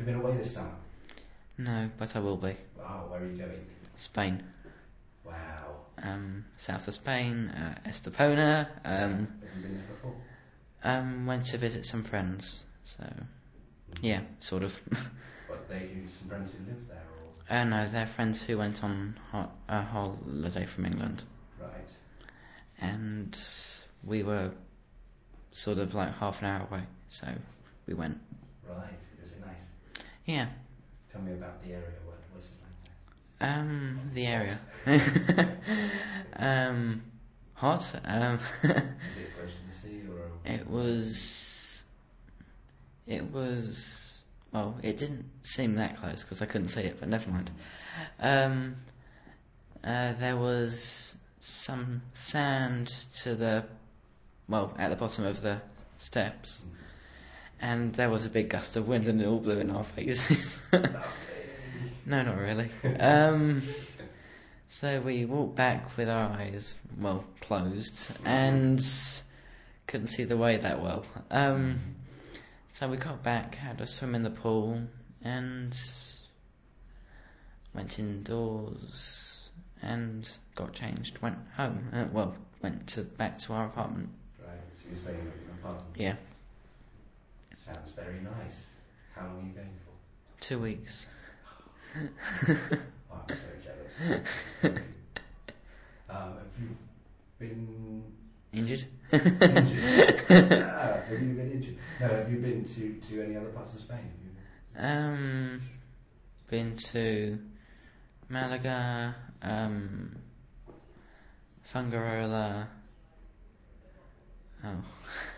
you been away this summer? No, but I will be. Wow, where are you going? Spain. Wow. South of Spain, Estepona. Have you been there before? Went to visit some friends. So, yeah, sort of. What, some friends who live there, or? No, they're friends who went on a holiday from England. Right. And we were sort of like half an hour away, so we went. Right. Was it nice? Yeah. Tell me about the area. What was it like there? The area. Hot. Is it close to the sea, or? It was. Well, it didn't seem that close because I couldn't see it, but never mind. There was some sand at the bottom of the steps, and there was a big gust of wind, and it all blew in our faces. No, not really. So we walked back with our eyes closed and couldn't see the way that well. So we got back, had a swim in the pool, and went indoors and got changed. Went home. Back to our apartment. Right. So you're staying in an apartment. Yeah. Sounds very nice. How long are you going for? 2 weeks. Oh, I'm so jealous. Have you been Injured? injured? Have you been injured? No, have you been to any other parts of Spain? Been to Malaga, Fungarola. Oh.